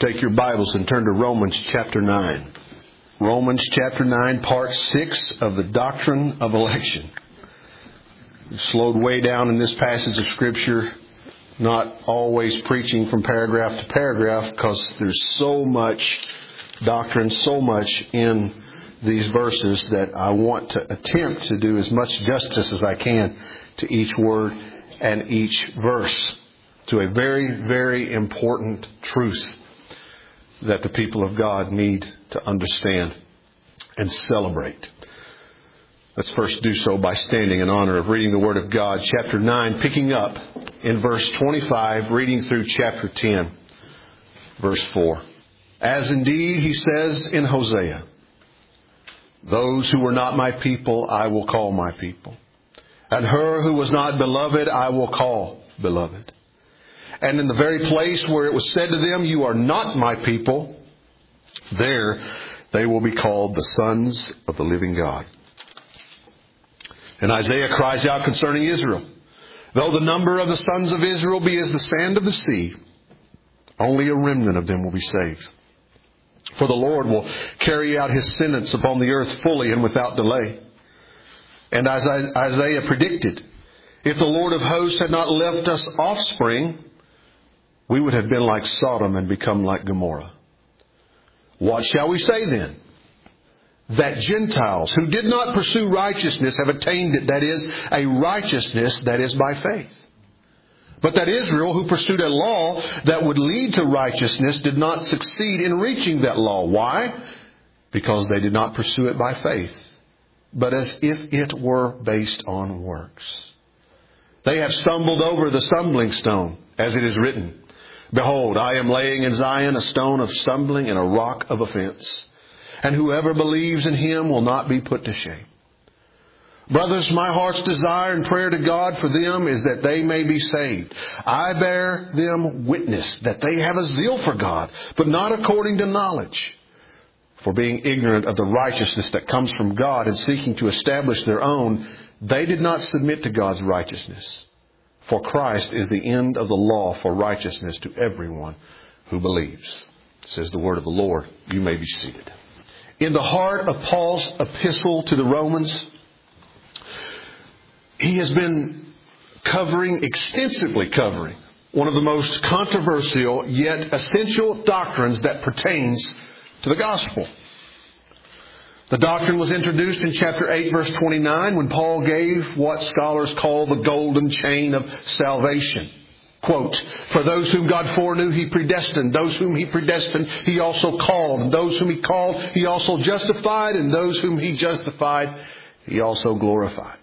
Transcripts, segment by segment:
Take your Bibles and turn to Romans chapter 9. Romans chapter 9, part 6 of the doctrine of election. We've slowed way down in this passage of Scripture, not always preaching from paragraph to paragraph, because there's so much doctrine, so much in these verses that I want to attempt to do as much justice as I can to each word and each verse, to a very, very important truth that the people of God need to understand and celebrate. Let's first do so by standing in honor of reading the Word of God. Chapter 9, picking up in verse 25, reading through chapter 10, verse 4. As indeed he says in Hosea, "Those who were not my people, I will call my people. And her who was not beloved, I will call beloved. And in the very place where it was said to them, you are not my people, there they will be called the sons of the living God." And Isaiah cries out concerning Israel, "Though the number of the sons of Israel be as the sand of the sea, only a remnant of them will be saved. For the Lord will carry out his sentence upon the earth fully and without delay." And as Isaiah predicted, if the Lord of hosts had not left us offspring, we would have been like Sodom and become like Gomorrah. What shall we say then? That Gentiles who did not pursue righteousness have attained it, that is, a righteousness that is by faith. But that Israel, who pursued a law that would lead to righteousness, did not succeed in reaching that law. Why? Because they did not pursue it by faith, but as if it were based on works. They have stumbled over the stumbling stone, as it is written, "Behold, I am laying in Zion a stone of stumbling and a rock of offense. And whoever believes in him will not be put to shame." Brothers, my heart's desire and prayer to God for them is that they may be saved. I bear them witness that they have a zeal for God, but not according to knowledge. For being ignorant of the righteousness that comes from God and seeking to establish their own, they did not submit to God's righteousness. For Christ is the end of the law for righteousness to everyone who believes. Says the word of the Lord. You may be seated. In the heart of Paul's epistle to the Romans, he has been extensively covering one of the most controversial yet essential doctrines that pertains to the gospel. The doctrine was introduced in chapter 8, verse 29, when Paul gave what scholars call the golden chain of salvation. Quote, "For those whom God foreknew, he predestined. Those whom he predestined, he also called. And those whom he called, he also justified. And those whom he justified, he also glorified."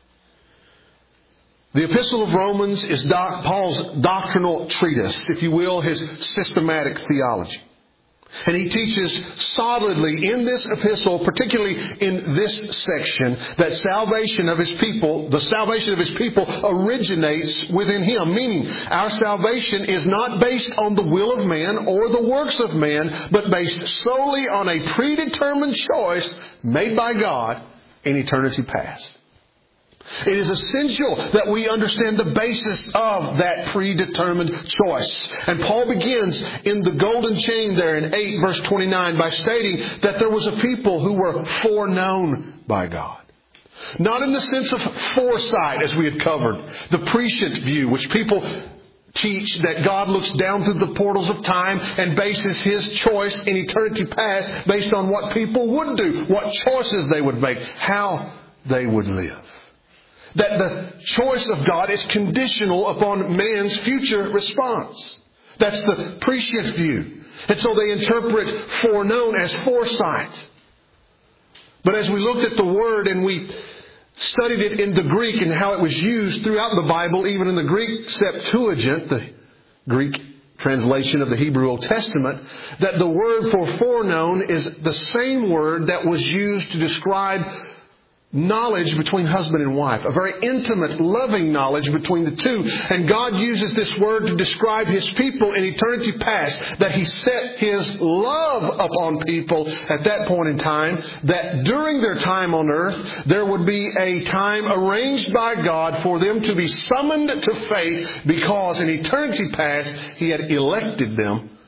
The Epistle of Romans is Paul's doctrinal treatise, if you will, his systematic theology. And he teaches solidly in this epistle, particularly in this section, that the salvation of his people originates within him. Meaning, our salvation is not based on the will of man or the works of man, but based solely on a predetermined choice made by God in eternity past. It is essential that we understand the basis of that predetermined choice. And Paul begins in the golden chain there in 8 verse 29 by stating that there was a people who were foreknown by God. Not in the sense of foresight, as we had covered, the prescient view, which people teach that God looks down through the portals of time and bases his choice in eternity past based on what people would do, what choices they would make, how they would live. That the choice of God is conditional upon man's future response. That's the prescient view. And so they interpret foreknown as foresight. But as we looked at the word and we studied it in the Greek and how it was used throughout the Bible, even in the Greek Septuagint, the Greek translation of the Hebrew Old Testament, that the word for foreknown is the same word that was used to describe knowledge between husband and wife, a very intimate, loving knowledge between the two. And God uses this word to describe his people in eternity past, that he set his love upon people at that point in time, that during their time on earth, there would be a time arranged by God for them to be summoned to faith, because in eternity past, he had elected them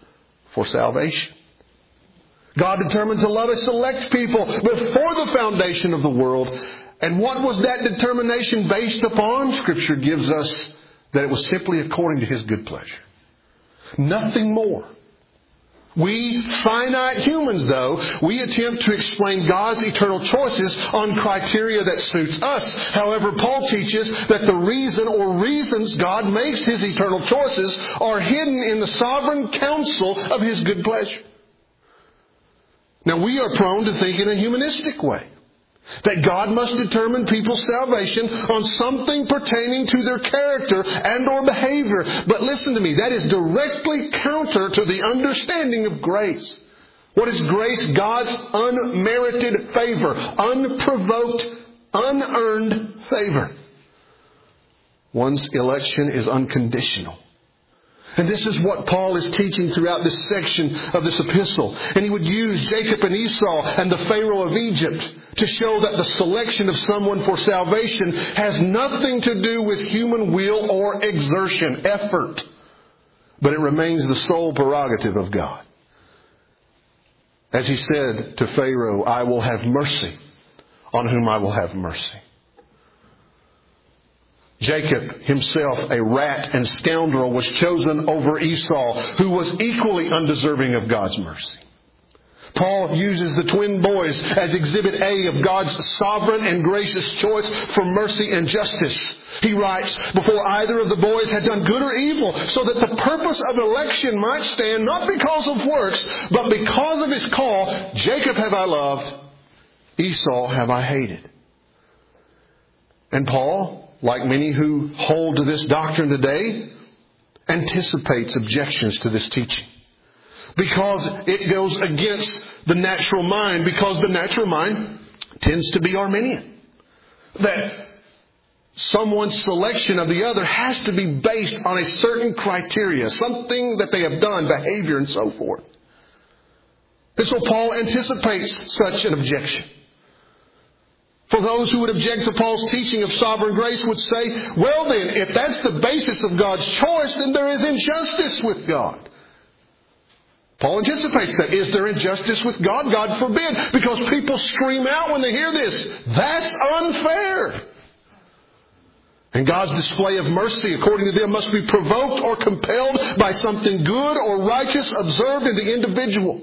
for salvation. God determined to love a select people before the foundation of the world. And what was that determination based upon? Scripture gives us that it was simply according to His good pleasure. Nothing more. We finite humans, though, we attempt to explain God's eternal choices on criteria that suits us. However, Paul teaches that the reason or reasons God makes His eternal choices are hidden in the sovereign counsel of His good pleasure. Now, we are prone to think in a humanistic way, that God must determine people's salvation on something pertaining to their character and or behavior. But listen to me, that is directly counter to the understanding of grace. What is grace? God's unmerited favor, unprovoked, unearned favor. One's election is unconditional. And this is what Paul is teaching throughout this section of this epistle. And he would use Jacob and Esau and the Pharaoh of Egypt to show that the selection of someone for salvation has nothing to do with human will or exertion, effort. But it remains the sole prerogative of God. As he said to Pharaoh, I will have mercy on whom I will have mercy. Jacob, himself a rat and scoundrel, was chosen over Esau, who was equally undeserving of God's mercy. Paul uses the twin boys as exhibit A of God's sovereign and gracious choice for mercy and justice. He writes, before either of the boys had done good or evil, so that the purpose of election might stand, not because of works, but because of his call, Jacob have I loved, Esau have I hated. And Paul, like many who hold to this doctrine today, anticipates objections to this teaching. Because it goes against the natural mind. Because the natural mind tends to be Arminian. That someone's selection of the other has to be based on a certain criteria. Something that they have done, behavior and so forth. And so Paul anticipates such an objection. For those who would object to Paul's teaching of sovereign grace would say, well then, if that's the basis of God's choice, then there is injustice with God. Paul anticipates that. Is there injustice with God? God forbid. Because people scream out when they hear this. That's unfair. And God's display of mercy, according to them, must be provoked or compelled by something good or righteous observed in the individual.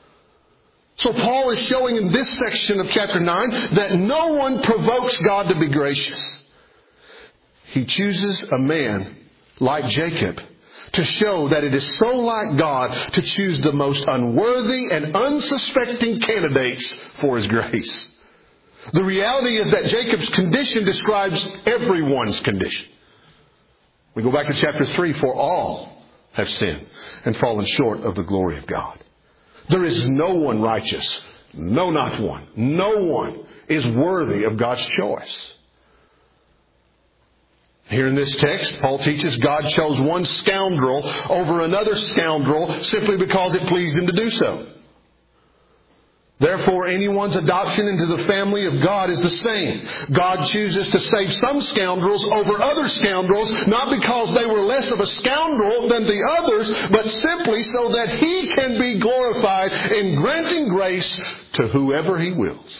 So Paul is showing in this section of chapter 9 that no one provokes God to be gracious. He chooses a man like Jacob to show that it is so like God to choose the most unworthy and unsuspecting candidates for His grace. The reality is that Jacob's condition describes everyone's condition. We go back to chapter 3, for all have sinned and fallen short of the glory of God. There is no one righteous. No, not one. No one is worthy of God's choice. Here in this text, Paul teaches God chose one scoundrel over another scoundrel simply because it pleased Him to do so. Therefore, anyone's adoption into the family of God is the same. God chooses to save some scoundrels over other scoundrels, not because they were less of a scoundrel than the others, but simply so that He can be glorified in granting grace to whoever He wills.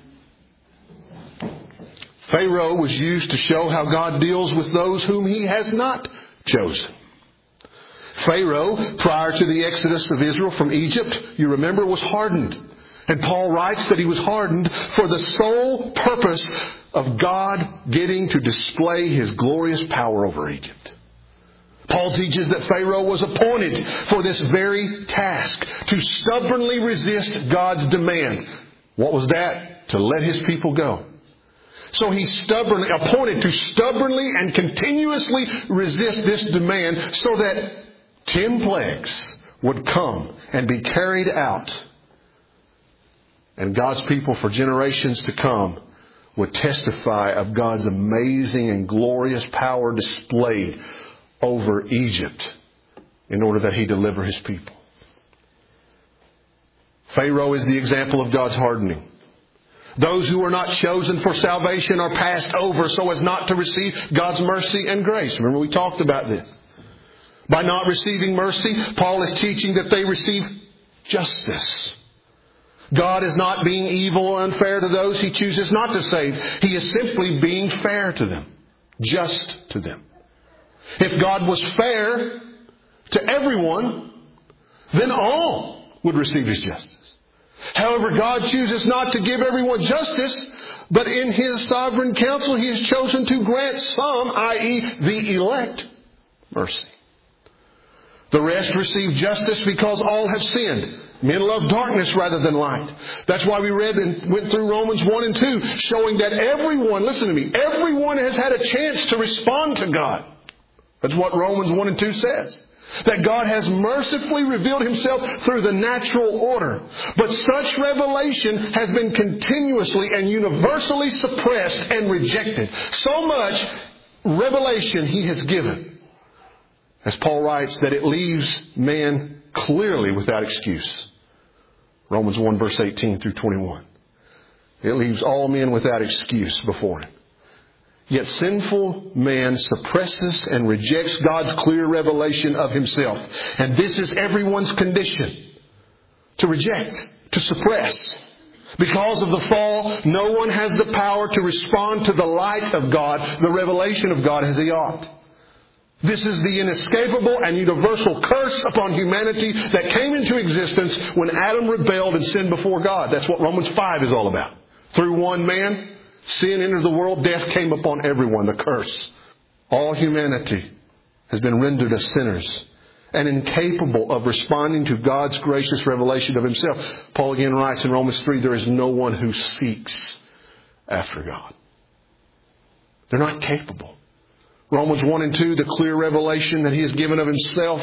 Pharaoh was used to show how God deals with those whom He has not chosen. Pharaoh, prior to the exodus of Israel from Egypt, you remember, was hardened. And Paul writes that he was hardened for the sole purpose of God getting to display His glorious power over Egypt. Paul teaches that Pharaoh was appointed for this very task, to stubbornly resist God's demand. What was that? To let His people go. So he's appointed to stubbornly and continuously resist this demand so that 10 plagues would come and be carried out. And God's people for generations to come would testify of God's amazing and glorious power displayed over Egypt in order that He deliver His people. Pharaoh is the example of God's hardening. Those who are not chosen for salvation are passed over so as not to receive God's mercy and grace. Remember, we talked about this. By not receiving mercy, Paul is teaching that they receive justice. God is not being evil or unfair to those He chooses not to save. He is simply being fair to them. Just to them. If God was fair to everyone, then all would receive His justice. However, God chooses not to give everyone justice, but in His sovereign counsel He has chosen to grant some, i.e. the elect, mercy. The rest receive justice because all have sinned. Men love darkness rather than light. That's why we read and went through Romans 1 and 2, showing that everyone, listen to me, everyone has had a chance to respond to God. That's what Romans 1 and 2 says. That God has mercifully revealed Himself through the natural order. But such revelation has been continuously and universally suppressed and rejected. So much revelation He has given, as Paul writes, that it leaves man clearly without excuse. Romans 1 verse 18 through 21. It leaves all men without excuse before Him. Yet sinful man suppresses and rejects God's clear revelation of Himself. And this is everyone's condition. To reject, to suppress. Because of the fall, no one has the power to respond to the light of God, the revelation of God, as he ought. This is the inescapable and universal curse upon humanity that came into existence when Adam rebelled and sinned before God. That's what Romans 5 is all about. Through one man, sin entered the world, death came upon everyone, the curse. All humanity has been rendered as sinners and incapable of responding to God's gracious revelation of Himself. Paul again writes in Romans 3, there is no one who seeks after God. They're not capable. Romans 1 and 2, the clear revelation that He has given of Himself.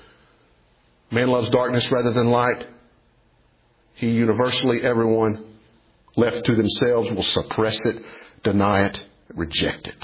Man loves darkness rather than light. He universally, everyone left to themselves will suppress it, deny it, reject it.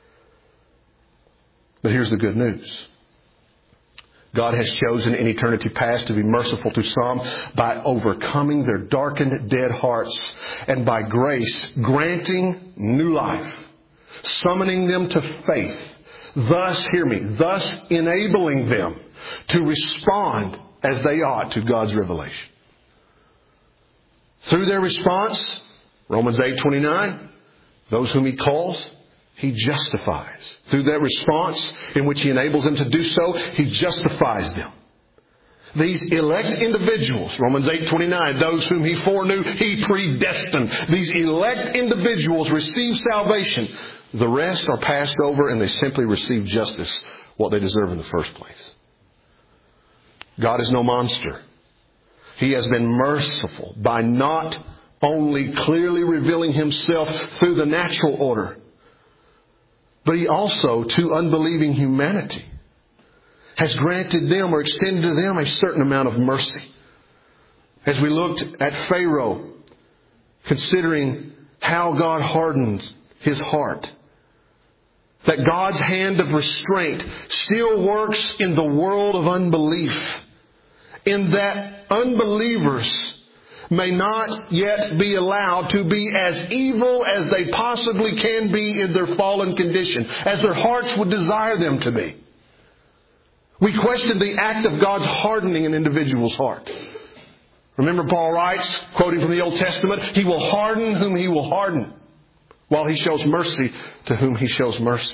But here's the good news. God has chosen in eternity past to be merciful to some by overcoming their darkened, dead hearts, and by grace granting new life, summoning them to faith, thus, hear me, thus enabling them to respond as they ought to God's revelation. Through their response, Romans 8:29, those whom He calls, He justifies. Through that response in which He enables them to do so, He justifies them. These elect individuals, Romans 8:29, those whom He foreknew, He predestined. These elect individuals receive salvation. The rest are passed over and they simply receive justice, what they deserve in the first place. God is no monster. He has been merciful by not only clearly revealing Himself through the natural order, but He also, to unbelieving humanity, has granted them or extended to them a certain amount of mercy. As we looked at Pharaoh, considering how God hardens his heart, that God's hand of restraint still works in the world of unbelief, in that unbelievers may not yet be allowed to be as evil as they possibly can be in their fallen condition, as their hearts would desire them to be. We question the act of God's hardening an individual's heart. Remember, Paul writes, quoting from the Old Testament, He will harden whom He will harden, while He shows mercy to whom He shows mercy.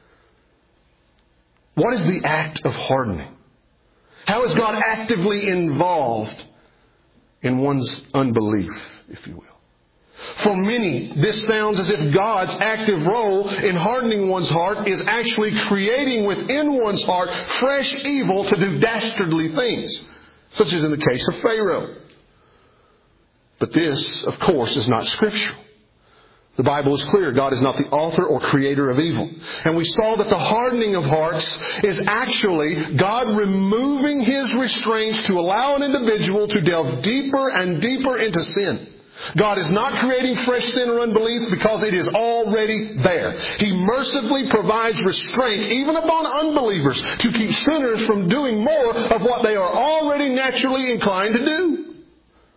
What is the act of hardening? How is God actively involved in one's unbelief, if you will? For many, this sounds as if God's active role in hardening one's heart is actually creating within one's heart fresh evil to do dastardly things, such as in the case of Pharaoh. But this, of course, is not scriptural. The Bible is clear. God is not the author or creator of evil. And we saw that the hardening of hearts is actually God removing His restraints to allow an individual to delve deeper and deeper into sin. God is not creating fresh sin or unbelief because it is already there. He mercifully provides restraint even upon unbelievers to keep sinners from doing more of what they are already naturally inclined to do.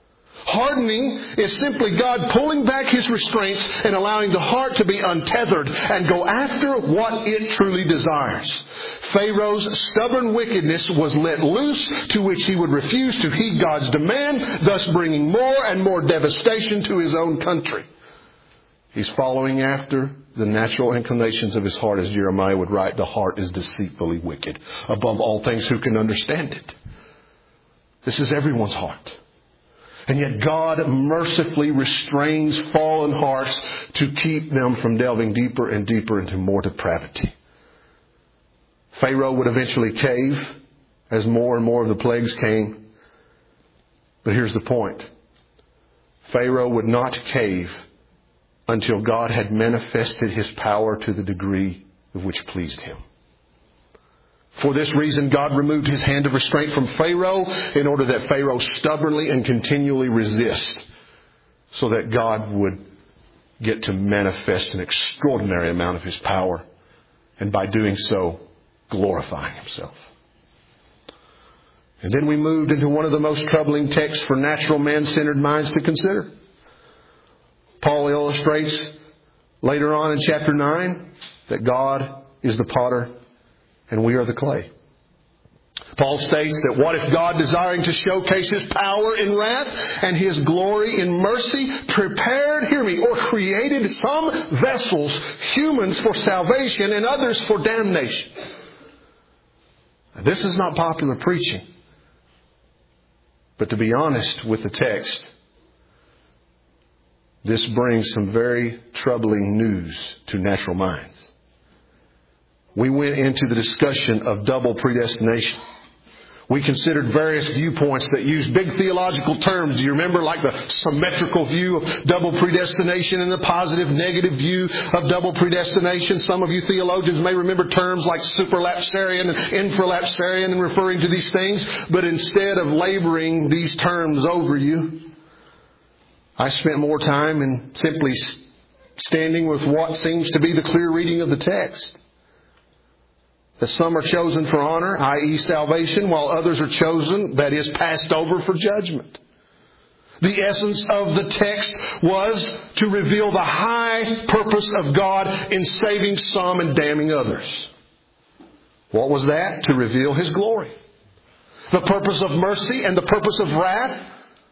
Hardening is simply God pulling back His restraints and allowing the heart to be untethered and go after what it truly desires. Pharaoh's stubborn wickedness was let loose, to which he would refuse to heed God's demand, thus bringing more and more devastation to his own country. He's following after the natural inclinations of his heart, as Jeremiah would write. The heart is deceitfully wicked. Above all things, who can understand it? This is everyone's heart. And yet God mercifully restrains fallen hearts to keep them from delving deeper and deeper into more depravity. Pharaoh would eventually cave as more and more of the plagues came. But here's the point. Pharaoh would not cave until God had manifested His power to the degree of which pleased Him. For this reason, God removed His hand of restraint from Pharaoh in order that Pharaoh stubbornly and continually resist, so that God would get to manifest an extraordinary amount of His power, and by doing so, glorifying Himself. And then we moved into one of the most troubling texts for natural man-centered minds to consider. Paul illustrates later on in chapter 9 that God is the potter and we are the clay. Paul states that what if God, desiring to showcase His power in wrath and His glory in mercy, prepared, hear me, or created some vessels, humans for salvation and others for damnation. Now, this is not popular preaching. But to be honest with the text, this brings some very troubling news to natural minds. We went into the discussion of double predestination. We considered various viewpoints that used big theological terms. Do you remember, like the symmetrical view of double predestination and the positive, negative view of double predestination? Some of you theologians may remember terms like superlapsarian and infralapsarian in referring to these things. But instead of laboring these terms over you, I spent more time in simply standing with what seems to be the clear reading of the text. That some are chosen for honor, i.e. salvation, while others are chosen, that is, passed over for judgment. The essence of the text was to reveal the high purpose of God in saving some and damning others. What was that? To reveal His glory. The purpose of mercy and the purpose of wrath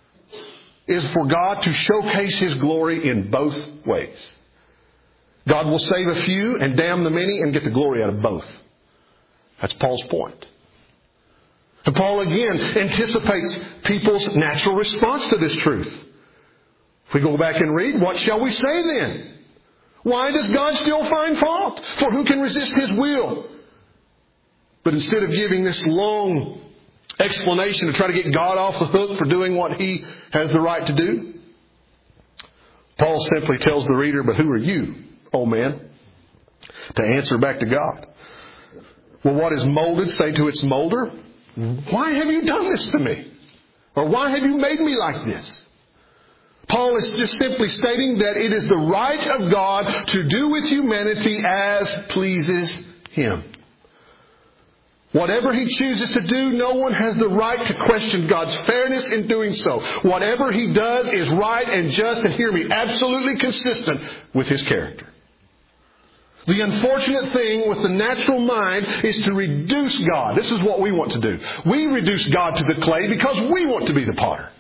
is for God to showcase His glory in both ways. God will save a few and damn the many and get the glory out of both. That's Paul's point. And Paul again anticipates people's natural response to this truth. If we go back and read, what shall we say then? Why does God still find fault? For who can resist His will? But instead of giving this long explanation to try to get God off the hook for doing what He has the right to do, Paul simply tells the reader, but who are you, old man, to answer back to God? Well, what is molded, say to its molder, why have you done this to me? Or why have you made me like this? Paul is just simply stating that it is the right of God to do with humanity as pleases Him. Whatever He chooses to do, no one has the right to question God's fairness in doing so. Whatever He does is right and just, and hear me, absolutely consistent with His character. The unfortunate thing with the natural mind is to reduce God. This is what we want to do. We reduce God to the clay because we want to be the potter.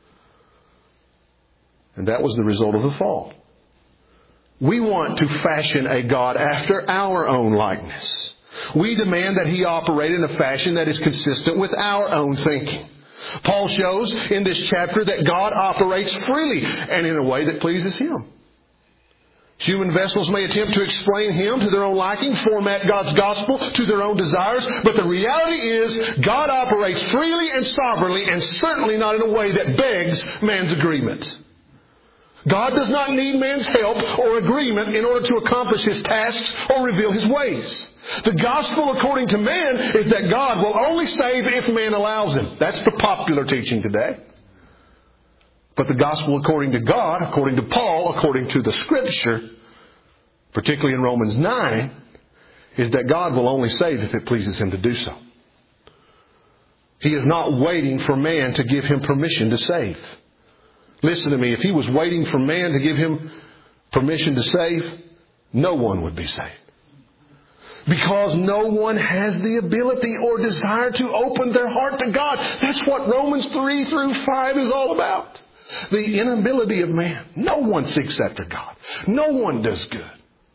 And that was the result of the fall. We want to fashion a God after our own likeness. We demand that He operate in a fashion that is consistent with our own thinking. Paul shows in this chapter that God operates freely and in a way that pleases Him. Human vessels may attempt to explain Him to their own liking, format God's gospel to their own desires, but the reality is God operates freely and sovereignly, and certainly not in a way that begs man's agreement. God does not need man's help or agreement in order to accomplish His tasks or reveal His ways. The gospel according to man is that God will only save if man allows Him. That's the popular teaching today. But the gospel according to God, according to Paul, according to the Scripture, particularly in Romans 9, is that God will only save if it pleases Him to do so. He is not waiting for man to give Him permission to save. Listen to me. If He was waiting for man to give Him permission to save, no one would be saved. Because no one has the ability or desire to open their heart to God. That's what Romans 3 through 5 is all about. The inability of man. No one seeks after God. No one does good.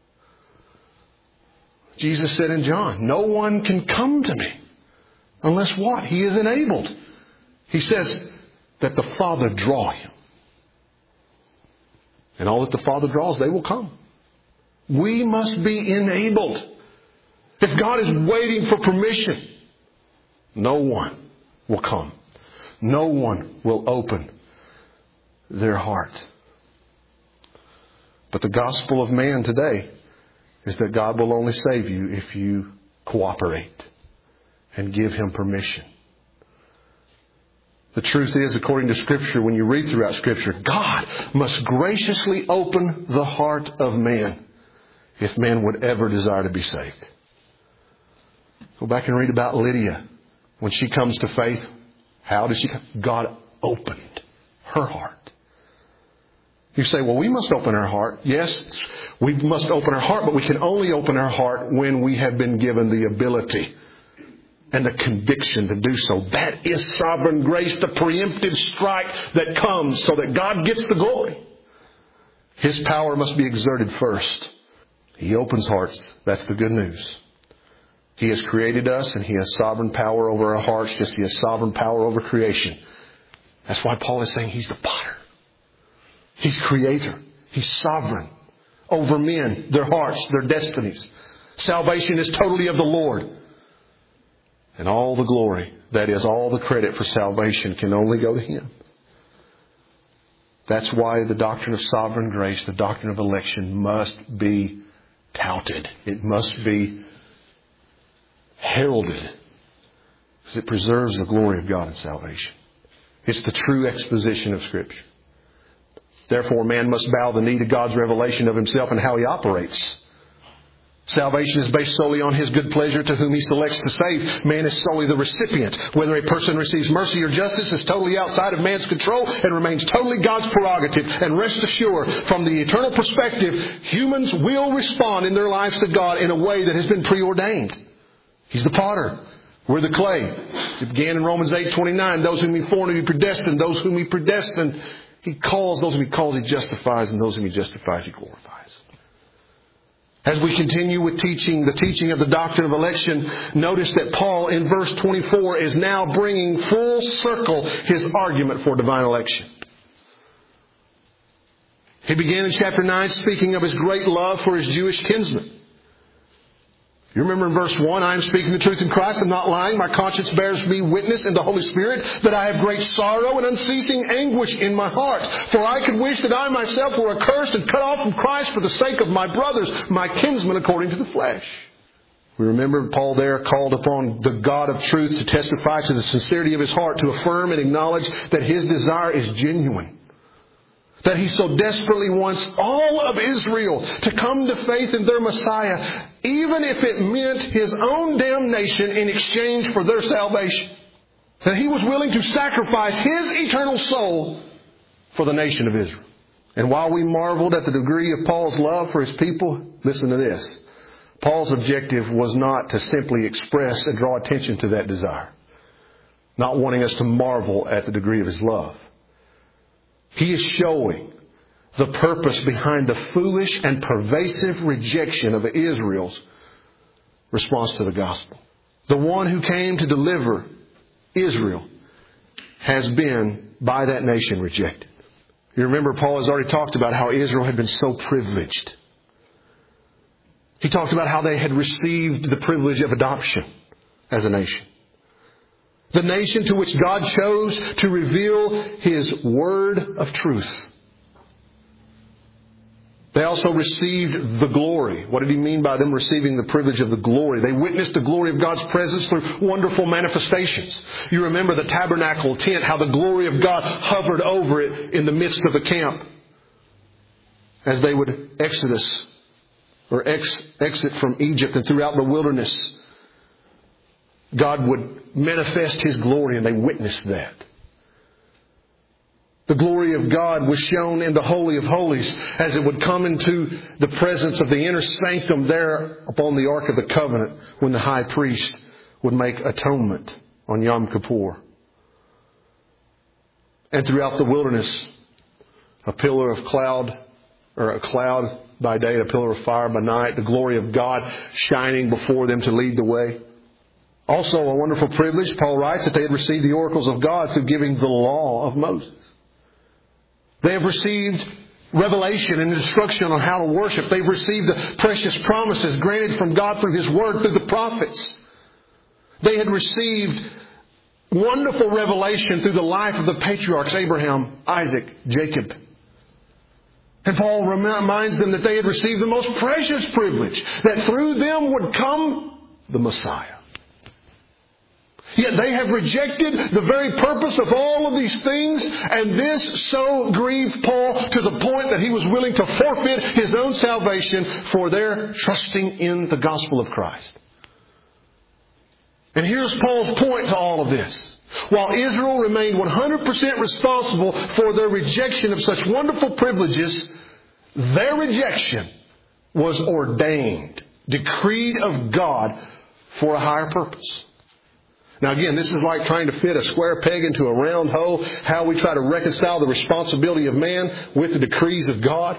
Jesus said in John, no one can come to me unless what? He is enabled. He says that the Father draw him. And all that the Father draws, they will come. We must be enabled. If God is waiting for permission, no one will come. No one will open their heart. But the gospel of man today is that God will only save you if you cooperate and give Him permission. The truth is, according to Scripture, when you read throughout Scripture, God must graciously open the heart of man if man would ever desire to be saved. Go back and read about Lydia. When she comes to faith, how did she come? God opened her heart. You say, well, we must open our heart. Yes, we must open our heart, but we can only open our heart when we have been given the ability and the conviction to do so. That is sovereign grace, the preemptive strike that comes so that God gets the glory. His power must be exerted first. He opens hearts. That's the good news. He has created us and He has sovereign power over our hearts, just as He has sovereign power over creation. That's why Paul is saying He's the potter. He's creator. He's sovereign over men, their hearts, their destinies. Salvation is totally of the Lord. And all the glory, that is, all the credit for salvation can only go to Him. That's why the doctrine of sovereign grace, the doctrine of election, must be touted. It must be heralded. Because it preserves the glory of God in salvation. It's the true exposition of Scripture. Therefore, man must bow the knee to God's revelation of Himself and how He operates. Salvation is based solely on His good pleasure to whom He selects to save. Man is solely the recipient. Whether a person receives mercy or justice is totally outside of man's control and remains totally God's prerogative. And rest assured, from the eternal perspective, humans will respond in their lives to God in a way that has been preordained. He's the potter. We're the clay. It began in Romans 8:29. Those whom He foreknew, He predestined. Those whom He predestined, He calls. Those whom He calls, He justifies. And those whom He justifies, He glorifies. As we continue with the teaching of the doctrine of election, notice that Paul in verse 24 is now bringing full circle his argument for divine election. He began in chapter 9 speaking of his great love for his Jewish kinsmen. You remember in verse 1, I am speaking the truth in Christ, I'm not lying. My conscience bears me witness in the Holy Spirit that I have great sorrow and unceasing anguish in my heart. For I could wish that I myself were accursed and cut off from Christ for the sake of my brothers, my kinsmen according to the flesh. We remember Paul there called upon the God of truth to testify to the sincerity of his heart, to affirm and acknowledge that his desire is genuine. That he so desperately wants all of Israel to come to faith in their Messiah, even if it meant his own damnation in exchange for their salvation. That he was willing to sacrifice his eternal soul for the nation of Israel. And while we marveled at the degree of Paul's love for his people, listen to this. Paul's objective was not to simply express and draw attention to that desire. Not wanting us to marvel at the degree of his love. He is showing the purpose behind the foolish and pervasive rejection of Israel's response to the gospel. The one who came to deliver Israel has been, by that nation, rejected. You remember Paul has already talked about how Israel had been so privileged. He talked about how they had received the privilege of adoption as a nation. The nation to which God chose to reveal His word of truth. They also received the glory. What did he mean by them receiving the privilege of the glory? They witnessed the glory of God's presence through wonderful manifestations. You remember the tabernacle tent, how the glory of God hovered over it in the midst of the camp. As they would exit from Egypt and throughout the wilderness. God would manifest His glory and they witnessed that. The glory of God was shown in the Holy of Holies as it would come into the presence of the inner sanctum there upon the Ark of the Covenant when the high priest would make atonement on Yom Kippur. And throughout the wilderness, a pillar of cloud, or a cloud by day, a pillar of fire by night, the glory of God shining before them to lead the way. Also a wonderful privilege, Paul writes, that they had received the oracles of God through giving the law of Moses. They have received revelation and instruction on how to worship. They've received the precious promises granted from God through His Word, through the prophets. They had received wonderful revelation through the life of the patriarchs, Abraham, Isaac, Jacob. And Paul reminds them that they had received the most precious privilege, that through them would come the Messiah. Yet they have rejected the very purpose of all of these things, and this so grieved Paul to the point that he was willing to forfeit his own salvation for their trusting in the gospel of Christ. And here's Paul's point to all of this. While Israel remained 100% responsible for their rejection of such wonderful privileges, their rejection was ordained, decreed of God for a higher purpose. Now again, this is like trying to fit a square peg into a round hole, how we try to reconcile the responsibility of man with the decrees of God.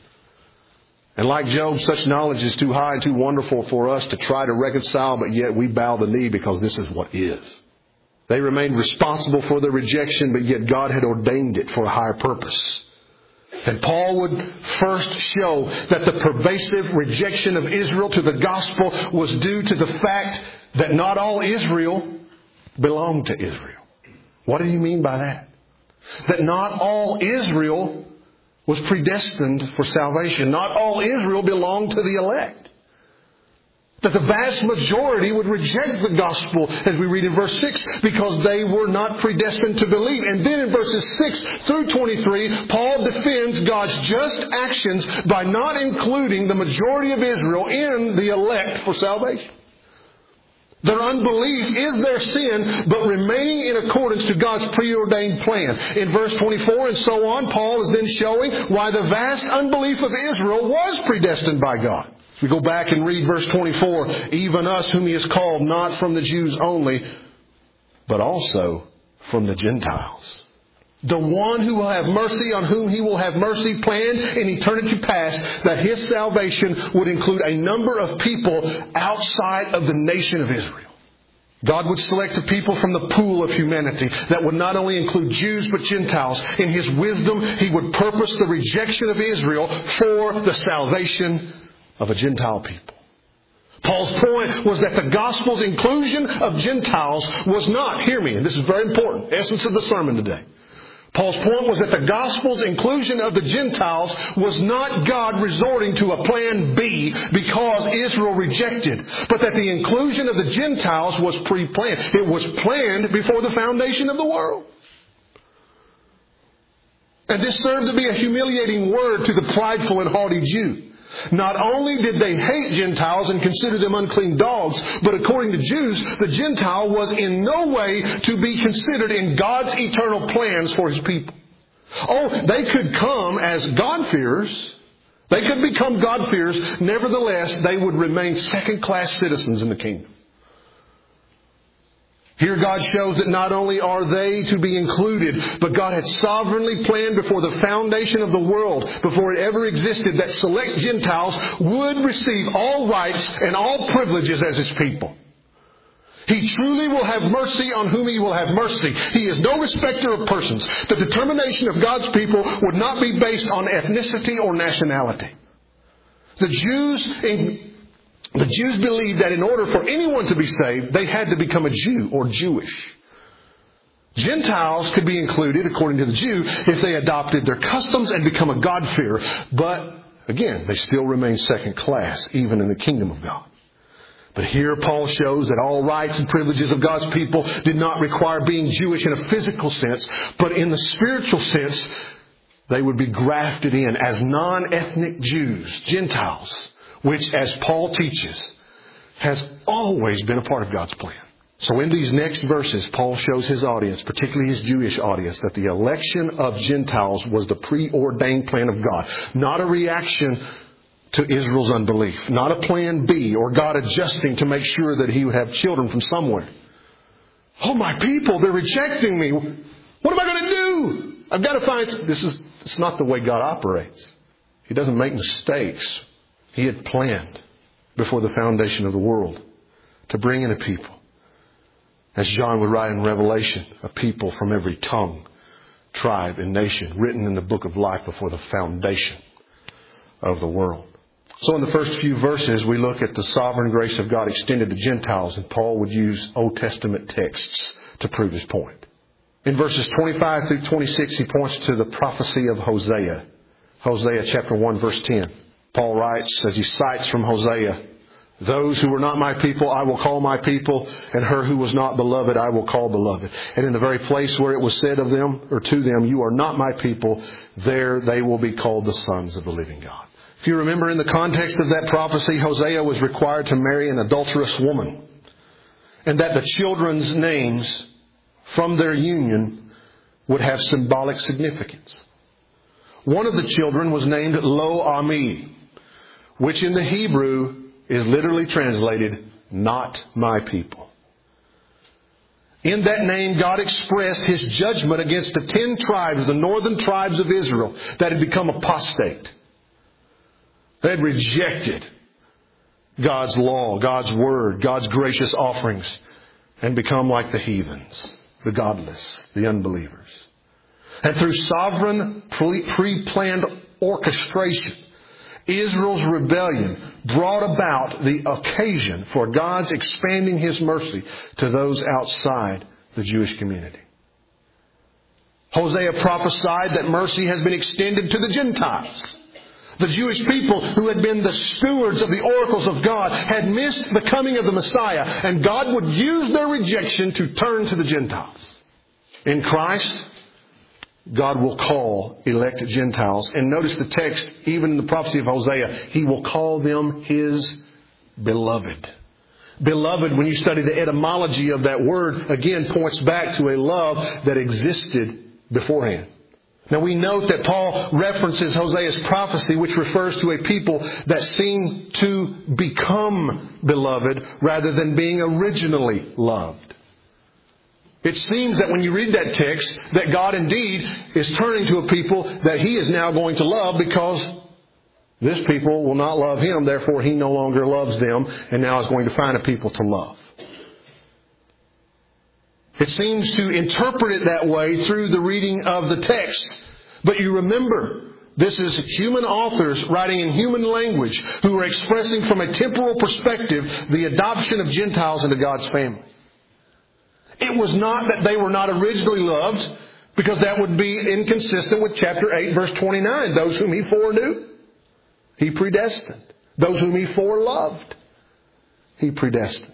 And like Job, such knowledge is too high and too wonderful for us to try to reconcile, but yet we bow the knee because this is what is. They remained responsible for their rejection, but yet God had ordained it for a higher purpose. And Paul would first show that the pervasive rejection of Israel to the gospel was due to the fact that not all Israel belonged to Israel. What do you mean by that? That not all Israel was predestined for salvation. Not all Israel belonged to the elect. That the vast majority would reject the gospel, as we read in verse 6, because they were not predestined to believe. And then in verses 6 through 23, Paul defends God's just actions by not including the majority of Israel in the elect for salvation. Their unbelief is their sin, but remaining in accordance to God's preordained plan. In verse 24 and so on, Paul is then showing why the vast unbelief of Israel was predestined by God. We go back and read verse 24. Even us whom He has called, not from the Jews only, but also from the Gentiles. The one who will have mercy on whom He will have mercy planned in eternity past that His salvation would include a number of people outside of the nation of Israel. God would select a people from the pool of humanity that would not only include Jews but Gentiles. In His wisdom, He would purpose the rejection of Israel for the salvation of a Gentile people. Paul's point was that the gospel's inclusion of Gentiles was not, hear me, and this is very important, essence of the sermon today. Paul's point was that the gospel's inclusion of the Gentiles was not God resorting to a plan B because Israel rejected, but that the inclusion of the Gentiles was pre-planned. It was planned before the foundation of the world. And this served to be a humiliating word to the prideful and haughty Jew. Not only did they hate Gentiles and consider them unclean dogs, but according to Jews, the Gentile was in no way to be considered in God's eternal plans for His people. Oh, they could come as God-fearers. They could become God-fearers. Nevertheless, they would remain second-class citizens in the kingdom. Here God shows that not only are they to be included, but God had sovereignly planned before the foundation of the world, before it ever existed, that select Gentiles would receive all rights and all privileges as His people. He truly will have mercy on whom He will have mercy. He is no respecter of persons. The determination of God's people would not be based on ethnicity or nationality. The Jews believed that in order for anyone to be saved, they had to become a Jew or Jewish. Gentiles could be included, according to the Jew, if they adopted their customs and become a God-fearer. But, again, they still remain second class, even in the kingdom of God. But here Paul shows that all rights and privileges of God's people did not require being Jewish in a physical sense, but in the spiritual sense, they would be grafted in as non-ethnic Jews, Gentiles, which, as Paul teaches, has always been a part of God's plan. So in these next verses, Paul shows his audience, particularly his Jewish audience, that the election of Gentiles was the preordained plan of God. Not a reaction to Israel's unbelief. Not a plan B or God adjusting to make sure that he would have children from somewhere. Oh, my people, they're rejecting me. What am I going to do? I've got to find... It's not the way God operates. He doesn't make mistakes. He had planned before the foundation of the world to bring in a people. As John would write in Revelation, a people from every tongue, tribe, and nation, written in the book of life before the foundation of the world. So in the first few verses, we look at the sovereign grace of God extended to Gentiles, and Paul would use Old Testament texts to prove his point. In verses 25 through 26, he points to the prophecy of Hosea. Hosea chapter 1, verse 10. Paul writes, as he cites from Hosea, "Those who were not my people, I will call my people, and her who was not beloved, I will call beloved. And in the very place where it was said of them, or to them, you are not my people, there they will be called the sons of the living God." If you remember in the context of that prophecy, Hosea was required to marry an adulterous woman, and that the children's names from their union would have symbolic significance. One of the children was named Lo-Ami, which in the Hebrew is literally translated, "not my people." In that name, God expressed His judgment against the 10 tribes, the northern tribes of Israel, that had become apostate. They had rejected God's law, God's word, God's gracious offerings, and become like the heathens, the godless, the unbelievers. And through sovereign, pre-planned orchestration, Israel's rebellion brought about the occasion for God's expanding His mercy to those outside the Jewish community. Hosea prophesied that mercy has been extended to the Gentiles. The Jewish people who had been the stewards of the oracles of God had missed the coming of the Messiah, and God would use their rejection to turn to the Gentiles. In Christ, God will call elect Gentiles. And notice the text, even in the prophecy of Hosea, He will call them His beloved. Beloved, when you study the etymology of that word, again points back to a love that existed beforehand. Now we note that Paul references Hosea's prophecy, which refers to a people that seem to become beloved rather than being originally loved. It seems that when you read that text, that God indeed is turning to a people that He is now going to love, because this people will not love Him, therefore He no longer loves them, and now is going to find a people to love. It seems to interpret it that way through the reading of the text. But you remember, this is human authors writing in human language who are expressing from a temporal perspective the adoption of Gentiles into God's family. It was not that they were not originally loved, because that would be inconsistent with chapter 8, verse 29. Those whom He foreknew, He predestined. Those whom He foreloved, He predestined.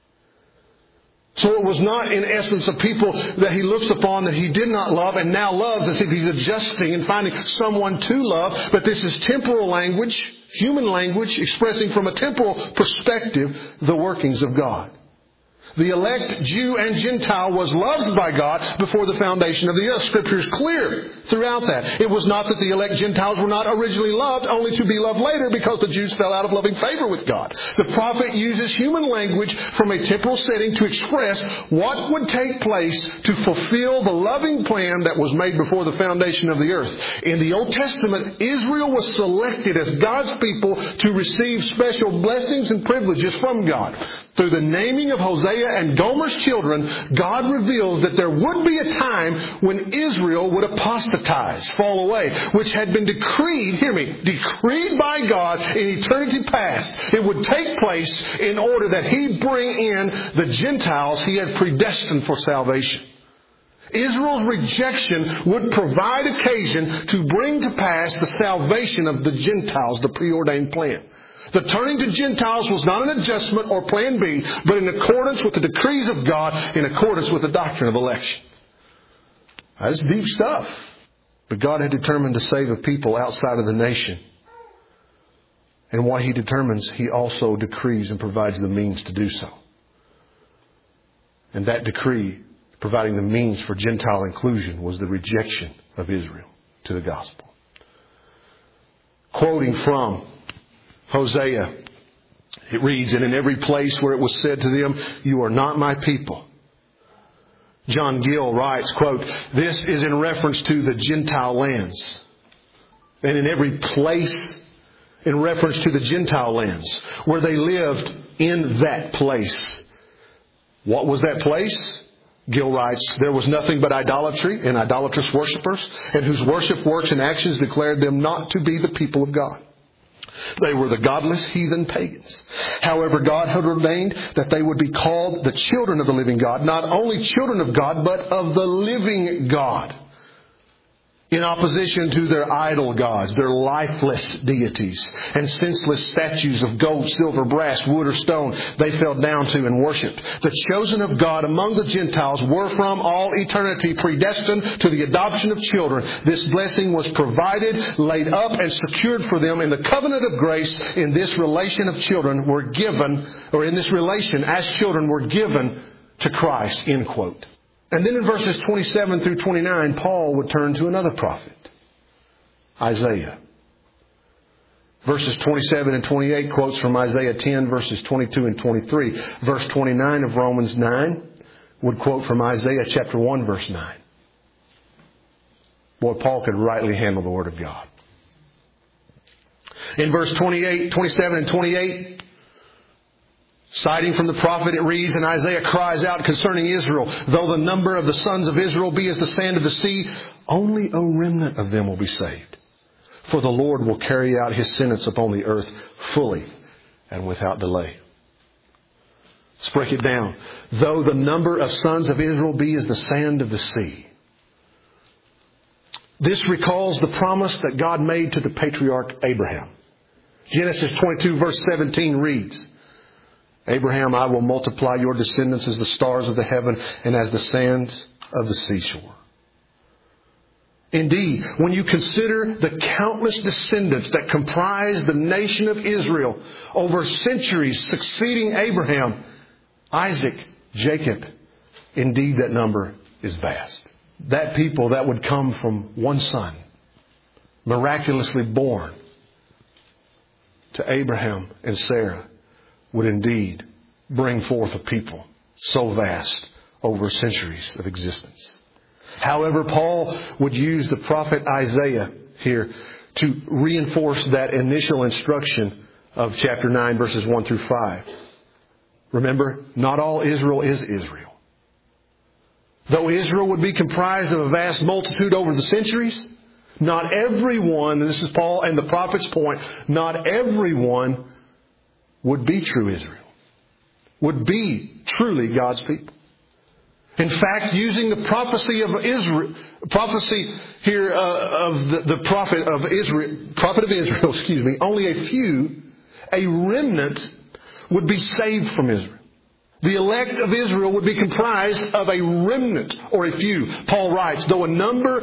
So it was not in essence a people that He looks upon that He did not love and now loves, as if He's adjusting and finding someone to love. But this is temporal language, human language, expressing from a temporal perspective the workings of God. The elect Jew and Gentile was loved by God before the foundation of the earth. Scripture is clear throughout that. It was not that the elect Gentiles were not originally loved, only to be loved later because the Jews fell out of loving favor with God. The prophet uses human language from a temporal setting to express what would take place to fulfill the loving plan that was made before the foundation of the earth. In the Old Testament, Israel was selected as God's people to receive special blessings and privileges from God. Through the naming of Hosea and Gomer's children, God revealed that there would be a time when Israel would apostatize, fall away, which had been decreed, hear me, decreed by God in eternity past. It would take place in order that He bring in the Gentiles He had predestined for salvation. Israel's rejection would provide occasion to bring to pass the salvation of the Gentiles, the preordained plan. The turning to Gentiles was not an adjustment or plan B, but in accordance with the decrees of God, in accordance with the doctrine of election. That's deep stuff. But God had determined to save a people outside of the nation. And what He determines, He also decrees and provides the means to do so. And that decree, providing the means for Gentile inclusion, was the rejection of Israel to the gospel. Quoting from Hosea, it reads, "And in every place where it was said to them, 'You are not my people.'" John Gill writes, quote, "This is in reference to the Gentile lands." And in every place in reference to the Gentile lands where they lived in that place. What was that place? Gill writes, "There was nothing but idolatry and idolatrous worshippers, and whose worship, works, and actions declared them not to be the people of God. They were the godless heathen pagans. However, God had ordained that they would be called the children of the living God, not only children of God, but of the living God. In opposition to their idol gods, their lifeless deities, and senseless statues of gold, silver, brass, wood, or stone, they fell down to and worshipped. The chosen of God among the Gentiles were from all eternity predestined to the adoption of children. This blessing was provided, laid up, and secured for them in the covenant of grace. In this relation of children were given, or in this relation as children were given to Christ." End quote. And then in verses 27 through 29, Paul would turn to another prophet, Isaiah. Verses 27 and 28 quotes from Isaiah 10, verses 22 and 23. Verse 29 of Romans 9 would quote from Isaiah chapter 1, verse 9. Boy, Paul could rightly handle the Word of God. In verse 27 and 28, citing from the prophet, it reads, "And Isaiah cries out concerning Israel, 'Though the number of the sons of Israel be as the sand of the sea, only a remnant of them will be saved. For the Lord will carry out His sentence upon the earth fully and without delay.'" Let's break it down. "Though the number of sons of Israel be as the sand of the sea." This recalls the promise that God made to the patriarch Abraham. Genesis 22 verse 17 reads, "Abraham, I will multiply your descendants as the stars of the heaven and as the sands of the seashore." Indeed, when you consider the countless descendants that comprise the nation of Israel over centuries succeeding Abraham, Isaac, Jacob, indeed that number is vast. That people that would come from one son, miraculously born to Abraham and Sarah, would indeed bring forth a people so vast over centuries of existence. However, Paul would use the prophet Isaiah here to reinforce that initial instruction of chapter 9, verses 1 through 5. Remember, not all Israel is Israel. Though Israel would be comprised of a vast multitude over the centuries, not everyone, and this is Paul and the prophet's point, not everyone would be true Israel, would be truly God's people. In fact, using the prophecy of Israel, prophecy here of the prophet of Israel, only a few, a remnant, would be saved from Israel. The elect of Israel would be comprised of a remnant or a few. Paul writes, though the number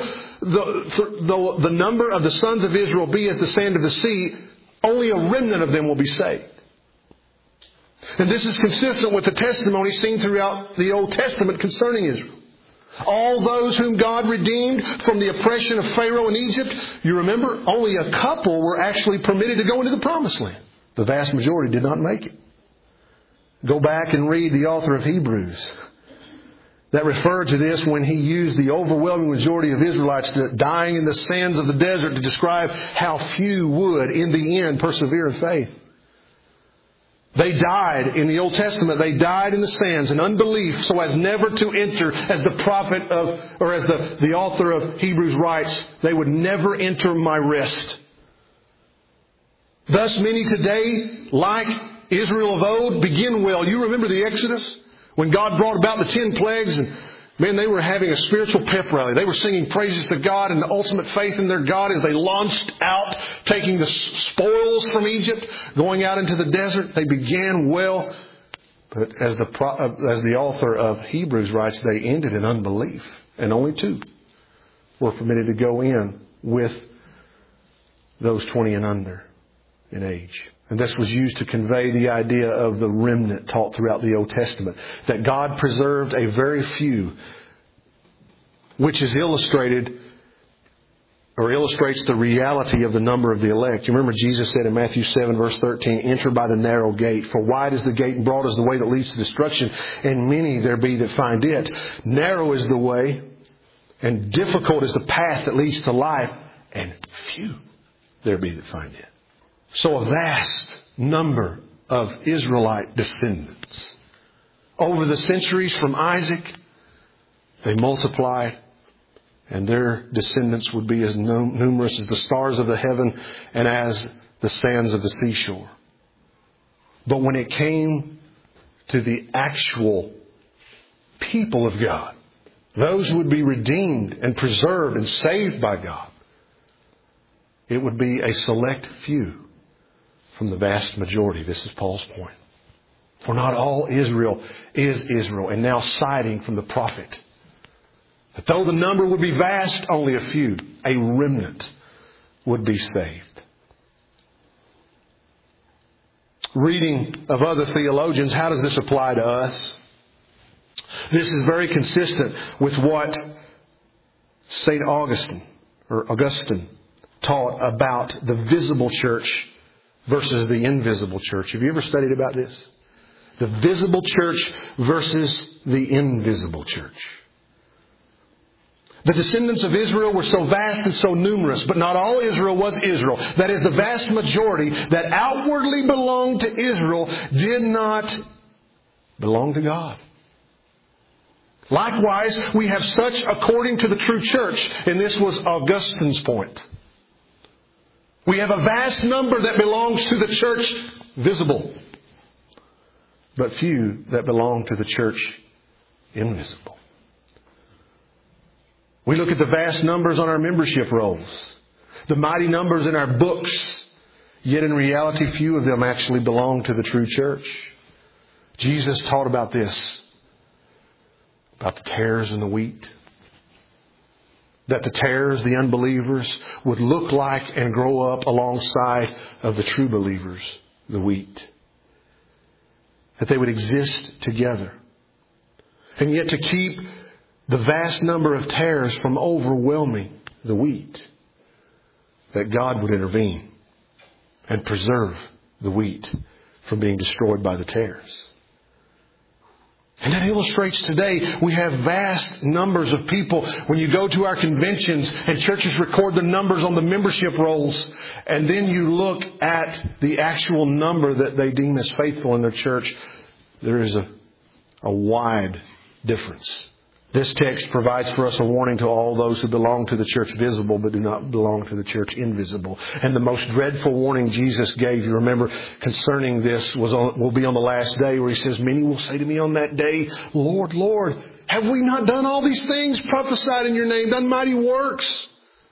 of the sons of Israel be as the sand of the sea, only a remnant of them will be saved. And this is consistent with the testimony seen throughout the Old Testament concerning Israel. All those whom God redeemed from the oppression of Pharaoh in Egypt, you remember, only a couple were actually permitted to go into the Promised Land. The vast majority did not make it. Go back and read the author of Hebrews that referred to this when he used the overwhelming majority of Israelites dying in the sands of the desert to describe how few would, in the end, persevere in faith. They died in the Old Testament. They died in the sands in unbelief, so as never to enter, as the prophet as the author of Hebrews writes, they would never enter my rest. Thus many today, like Israel of old, begin well. You remember the Exodus? When God brought about the 10 plagues, and man, they were having a spiritual pep rally. They were singing praises to God and the ultimate faith in their God as they launched out, taking the spoils from Egypt, going out into the desert. They began well. But as the author of Hebrews writes, they ended in unbelief. And only 2 were permitted to go in with those 20 and under. in age. And this was used to convey the idea of the remnant taught throughout the Old Testament. That God preserved a very few, which is illustrated or illustrates the reality of the number of the elect. You remember Jesus said in Matthew 7 verse 13, enter by the narrow gate, for wide is the gate and broad is the way that leads to destruction, and many there be that find it. Narrow is the way, and difficult is the path that leads to life, and few there be that find it. So a vast number of Israelite descendants. Over the centuries from Isaac, they multiplied, and their descendants would be as numerous as the stars of the heaven and as the sands of the seashore. But when it came to the actual people of God, those who would be redeemed and preserved and saved by God, it would be a select few from the vast majority. This is Paul's point. For not all Israel is Israel. And now citing from the prophet, that though the number would be vast, only a few, a remnant, would be saved. Reading of other theologians, how does this apply to us? This is very consistent with what St. Augustine taught about the visible church versus the invisible church. Have you ever studied about this? The visible church versus the invisible church. The descendants of Israel were so vast and so numerous, but not all Israel was Israel. That is, the vast majority that outwardly belonged to Israel did not belong to God. Likewise, we have such according to the true church, and this was Augustine's point. We have a vast number that belongs to the church visible, but few that belong to the church invisible. We look at the vast numbers on our membership rolls, the mighty numbers in our books, yet in reality few of them actually belong to the true church. Jesus taught about this, about the tares and the wheat. That the tares, the unbelievers, would look like and grow up alongside of the true believers, the wheat. That they would exist together. And yet to keep the vast number of tares from overwhelming the wheat, that God would intervene and preserve the wheat from being destroyed by the tares. And that illustrates today we have vast numbers of people. When you go to our conventions and churches record the numbers on the membership rolls, and then you look at the actual number that they deem as faithful in their church, there is a wide difference. This text provides for us a warning to all those who belong to the church visible but do not belong to the church invisible. And the most dreadful warning Jesus gave, you remember, concerning this will be on the last day, where He says, many will say to me on that day, Lord, Lord, have we not done all these things, prophesied in your name, done mighty works?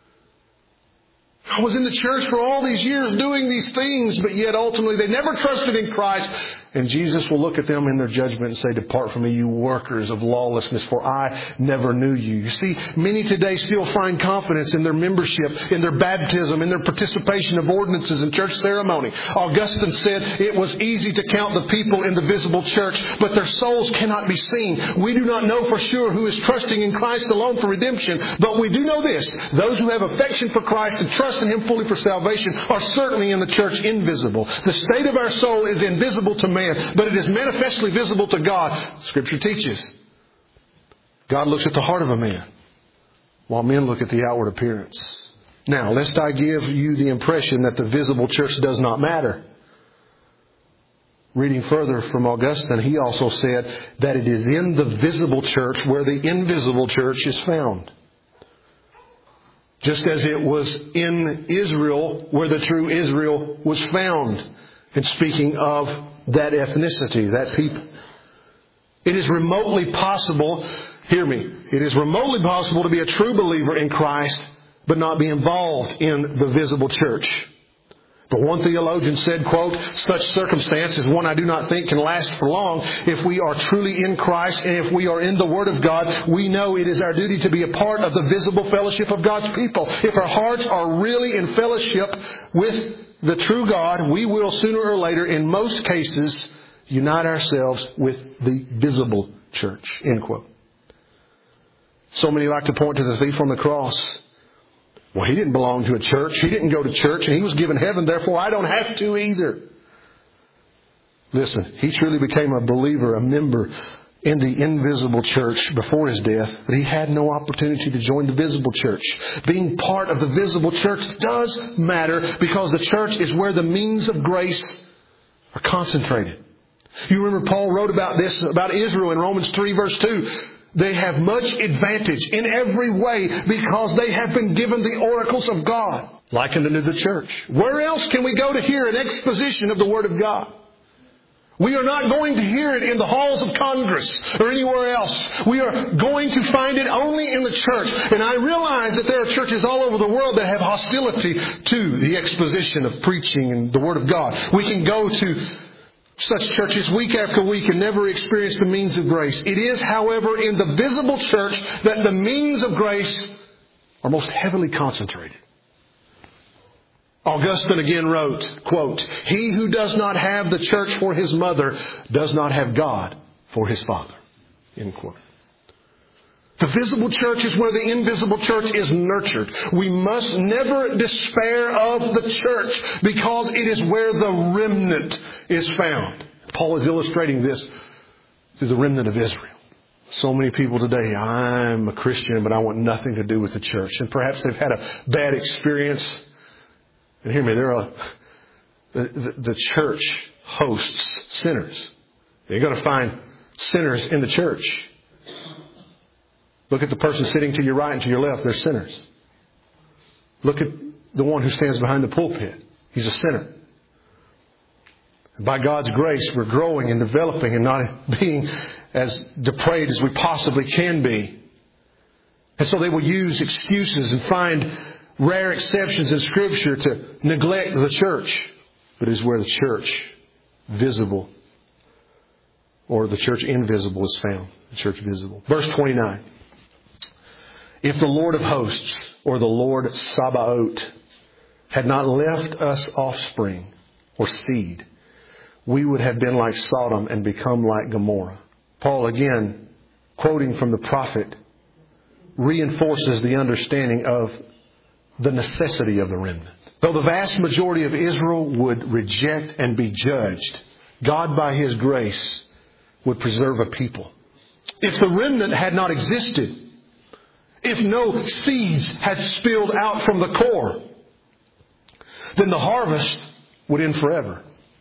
I was in the church for all these years doing these things, but yet ultimately they never trusted in Christ. And Jesus will look at them in their judgment and say, depart from me, you workers of lawlessness, for I never knew you. You see, many today still find confidence in their membership, in their baptism, in their participation of ordinances and church ceremony. Augustine said it was easy to count the people in the visible church, but their souls cannot be seen. We do not know for sure who is trusting in Christ alone for redemption, but we do know this. Those who have affection for Christ and trust in Him fully for salvation are certainly in the church invisible. The state of our soul is invisible to man, but it is manifestly visible to God. Scripture teaches God looks at the heart of a man, while men look at the outward appearance. Now, lest I give you the impression that the visible church does not matter, reading further from Augustine, he also said that it is in the visible church where the invisible church is found. Just as it was in Israel where the true Israel was found. And speaking of that ethnicity, that people. It is remotely possible, hear me, it is remotely possible to be a true believer in Christ, but not be involved in the visible church. But one theologian said, quote, such circumstances, one I do not think can last for long. If we are truly in Christ and if we are in the Word of God, we know it is our duty to be a part of the visible fellowship of God's people. If our hearts are really in fellowship with the true God, we will sooner or later, in most cases, unite ourselves with the visible church. End quote. So many like to point to the thief on the cross. Well, he didn't belong to a church. He didn't go to church, and he was given heaven. Therefore, I don't have to either. Listen, he truly became a believer, a member in the invisible church before his death, but he had no opportunity to join the visible church. Being part of the visible church does matter, because the church is where the means of grace are concentrated. You remember Paul wrote about this, about Israel in Romans 3 verse 2. They have much advantage in every way because they have been given the oracles of God, likened unto the church. Where else can we go to hear an exposition of the Word of God? We are not going to hear it in the halls of Congress or anywhere else. We are going to find it only in the church. And I realize that there are churches all over the world that have hostility to the exposition of preaching and the Word of God. We can go to such churches week after week and never experience the means of grace. It is, however, in the visible church that the means of grace are most heavily concentrated. Augustine again wrote, quote, "He who does not have the church for his mother does not have God for his father." End quote. The visible church is where the invisible church is nurtured. We must never despair of the church, because it is where the remnant is found. Paul is illustrating this through the remnant of Israel. So many people today, I'm a Christian, but I want nothing to do with the church. And perhaps they've had a bad experience. And hear me, the church hosts sinners. You're going to find sinners in the church. Look at the person sitting to your right and to your left. They're sinners. Look at the one who stands behind the pulpit. He's a sinner. And by God's grace, we're growing and developing and not being as depraved as we possibly can be. And so they will use excuses and find rare exceptions in Scripture to neglect the church. But it is where the church visible, or the church invisible, is found. The church visible. Verse 29. If the Lord of hosts, or the Lord Sabaoth, had not left us offspring or seed, we would have been like Sodom and become like Gomorrah. Paul, again, quoting from the prophet, reinforces the understanding of the necessity of the remnant. Though the vast majority of Israel would reject and be judged, God, by His grace, would preserve a people. If the remnant had not existed, if no seeds had spilled out from the core, then the harvest would end forever.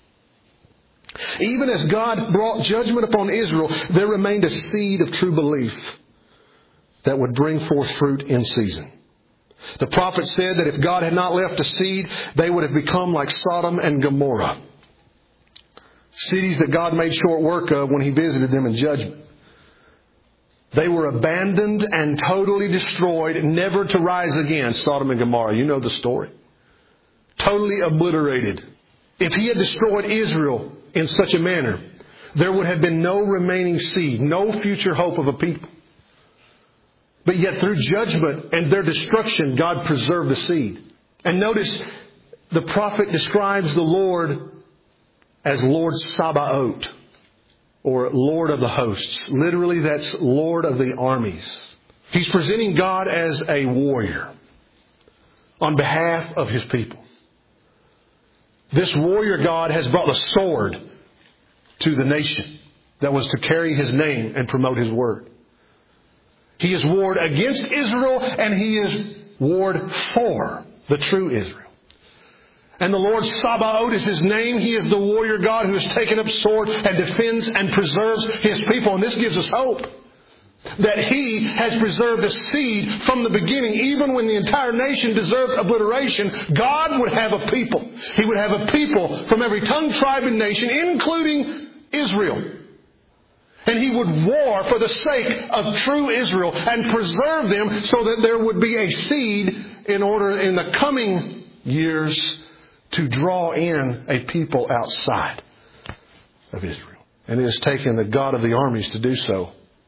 Even as God brought judgment upon Israel, there remained a seed of true belief that would bring forth fruit in season. The prophet said that if God had not left a seed, they would have become like Sodom and Gomorrah. Cities that God made short work of when He visited them in judgment. They were abandoned and totally destroyed, never to rise again. Sodom and Gomorrah, you know the story. Totally obliterated. If He had destroyed Israel in such a manner, there would have been no remaining seed, no future hope of a people. But yet through judgment and their destruction, God preserved the seed. And notice, the prophet describes the Lord as Lord Sabaoth, or Lord of the hosts. Literally, that's Lord of the armies. He's presenting God as a warrior on behalf of His people. This warrior God has brought the sword to the nation that was to carry His name and promote His word. He is warred against Israel, and He is warred for the true Israel. And the Lord Sabaoth is His name. He is the warrior God who has taken up sword and defends and preserves His people. And this gives us hope that He has preserved a seed from the beginning. Even when the entire nation deserved obliteration, God would have a people. He would have a people from every tongue, tribe, and nation, including Israel. And He would war for the sake of true Israel and preserve them so that there would be a seed in order in the coming years to draw in a people outside of Israel. And it has taken the God of the armies to do so.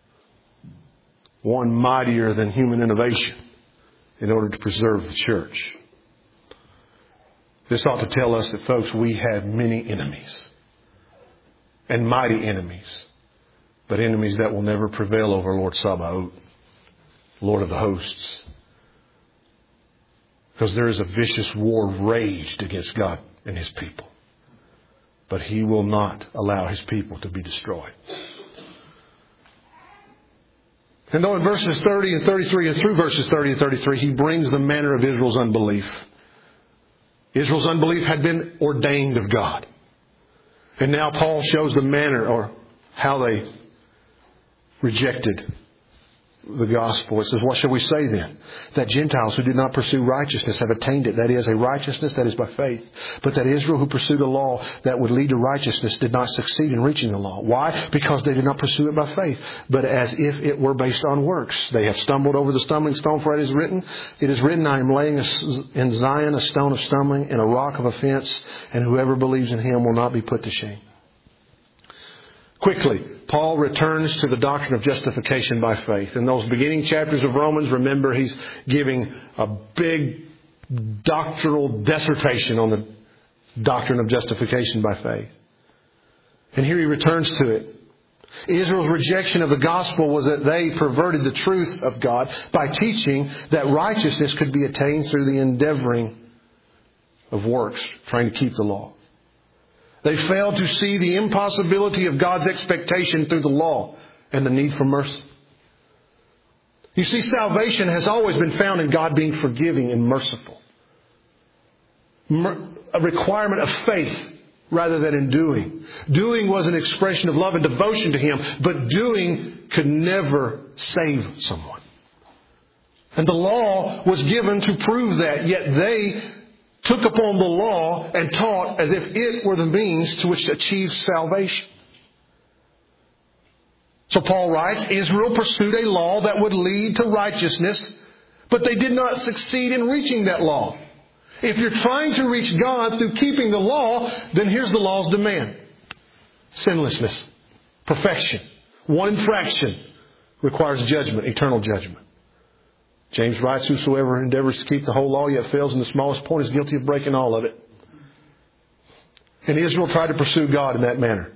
One mightier than human innovation in order to preserve the church. This ought to tell us that, folks, we have many enemies. And mighty enemies. But enemies that will never prevail over Lord Sabaoth, Lord of the hosts. Because there is a vicious war raged against God and His people. But He will not allow His people to be destroyed. And though in verses 30 and 33 and through verses 30 and 33, He brings the manner of Israel's unbelief. Israel's unbelief had been ordained of God. And now Paul shows the manner or how they rejected the gospel. It says, what shall we say then? That Gentiles who did not pursue righteousness have attained it. That is, a righteousness that is by faith. But that Israel who pursued a law that would lead to righteousness did not succeed in reaching the law. Why? Because they did not pursue it by faith, but as if it were based on works. They have stumbled over the stumbling stone, for it is written, I am laying in Zion a stone of stumbling and a rock of offense, and whoever believes in Him will not be put to shame. Quickly, Paul returns to the doctrine of justification by faith. In those beginning chapters of Romans, remember, he's giving a big doctrinal dissertation on the doctrine of justification by faith. And here he returns to it. Israel's rejection of the gospel was that they perverted the truth of God by teaching that righteousness could be attained through the endeavoring of works, trying to keep the law. They failed to see the impossibility of God's expectation through the law and the need for mercy. You see, salvation has always been found in God being forgiving and merciful. A requirement of faith rather than in doing. Doing was an expression of love and devotion to Him, but doing could never save someone. And the law was given to prove that, yet they took upon the law and taught as if it were the means to which to achieve salvation. So Paul writes, Israel pursued a law that would lead to righteousness, but they did not succeed in reaching that law. If you're trying to reach God through keeping the law, then here's the law's demand. Sinlessness, perfection. One infraction requires judgment, eternal judgment. James writes, whosoever endeavors to keep the whole law yet fails in the smallest point is guilty of breaking all of it. And Israel tried to pursue God in that manner.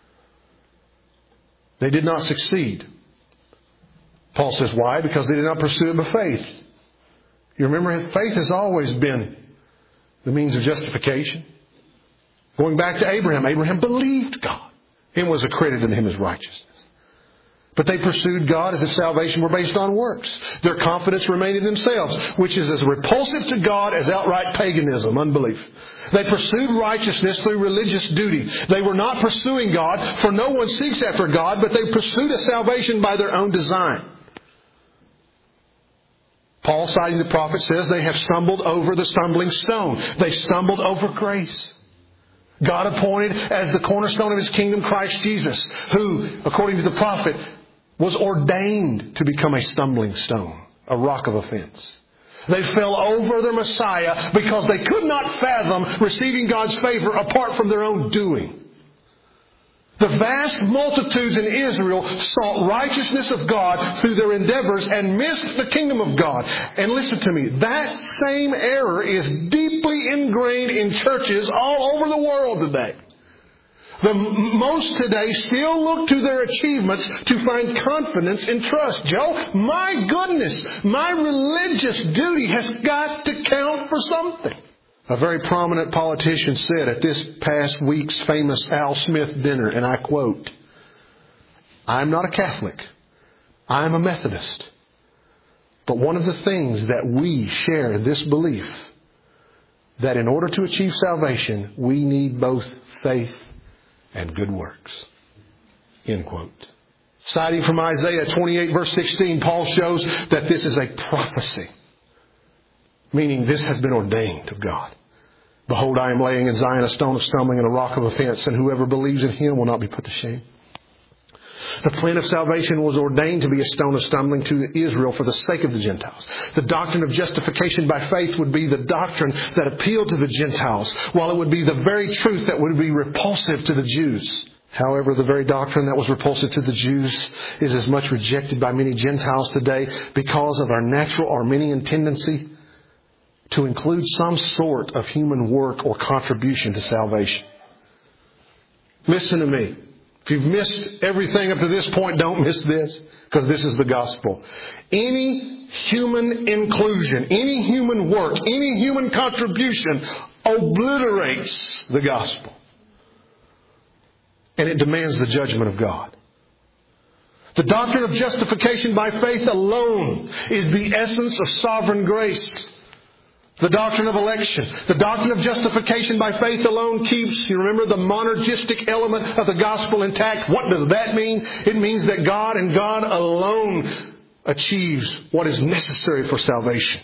They did not succeed. Paul says, why? Because they did not pursue it by faith. You remember, faith has always been the means of justification. Going back to Abraham, Abraham believed God and was accredited to him as righteousness. But they pursued God as if salvation were based on works. Their confidence remained in themselves, which is as repulsive to God as outright paganism, unbelief. They pursued righteousness through religious duty. They were not pursuing God, for no one seeks after God, but they pursued a salvation by their own design. Paul, citing the prophet, says they have stumbled over the stumbling stone. They stumbled over grace. God appointed as the cornerstone of His kingdom Christ Jesus, who, according to the prophet, was ordained to become a stumbling stone, a rock of offense. They fell over their Messiah because they could not fathom receiving God's favor apart from their own doing. The vast multitudes in Israel sought righteousness of God through their endeavors and missed the kingdom of God. And listen to me, that same error is deeply ingrained in churches all over the world today. Most today still look to their achievements to find confidence and trust. Joe, my goodness, my religious duty has got to count for something. A very prominent politician said at this past week's famous Al Smith dinner, and I quote, I'm not a Catholic. I'm a Methodist. But one of the things that we share in this belief, that in order to achieve salvation, we need both faith and good works. End quote. Citing from Isaiah 28 verse 16, Paul shows that this is a prophecy. Meaning this has been ordained of God. Behold, I am laying in Zion a stone of stumbling and a rock of offense, and whoever believes in Him will not be put to shame. The plan of salvation was ordained to be a stone of stumbling to Israel for the sake of the Gentiles. The doctrine of justification by faith would be the doctrine that appealed to the Gentiles, while it would be the very truth that would be repulsive to the Jews. However, the very doctrine that was repulsive to the Jews is as much rejected by many Gentiles today because of our natural Arminian tendency to include some sort of human work or contribution to salvation. Listen to me. If you've missed everything up to this point, don't miss this, because this is the gospel. Any human inclusion, any human work, any human contribution obliterates the gospel. And it demands the judgment of God. The doctrine of justification by faith alone is the essence of sovereign grace. The doctrine of election. The doctrine of justification by faith alone keeps, you remember, the monergistic element of the gospel intact. What does that mean? It means that God and God alone achieves what is necessary for salvation.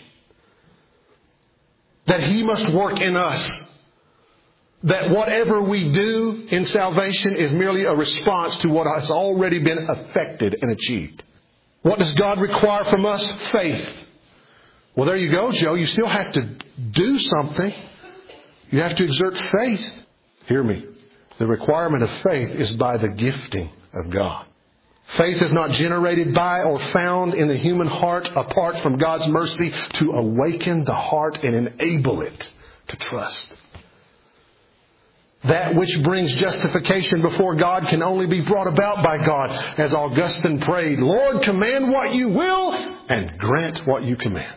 That He must work in us. That whatever we do in salvation is merely a response to what has already been effected and achieved. What does God require from us? Faith. Well, there you go, Joe. You still have to do something. You have to exert faith. Hear me. The requirement of faith is by the gifting of God. Faith is not generated by or found in the human heart apart from God's mercy to awaken the heart and enable it to trust. That which brings justification before God can only be brought about by God. As Augustine prayed, Lord, command what you will and grant what you command.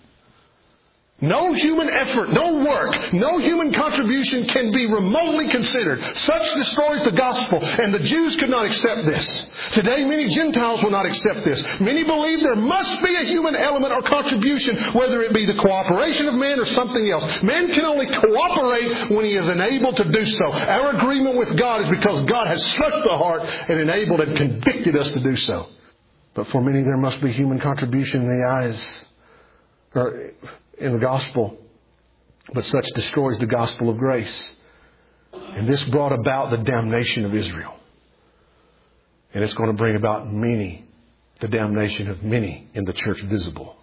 No human effort, no work, no human contribution can be remotely considered. Such destroys the gospel, and the Jews could not accept this. Today, many Gentiles will not accept this. Many believe there must be a human element or contribution, whether it be the cooperation of man or something else. Man can only cooperate when he is enabled to do so. Our agreement with God is because God has struck the heart and enabled and convicted us to do so. But for many, there must be human contribution in the eyes, or in the gospel, but such destroys the gospel of grace. And this brought about the damnation of Israel. And it's going to bring about the damnation of many in the church visible.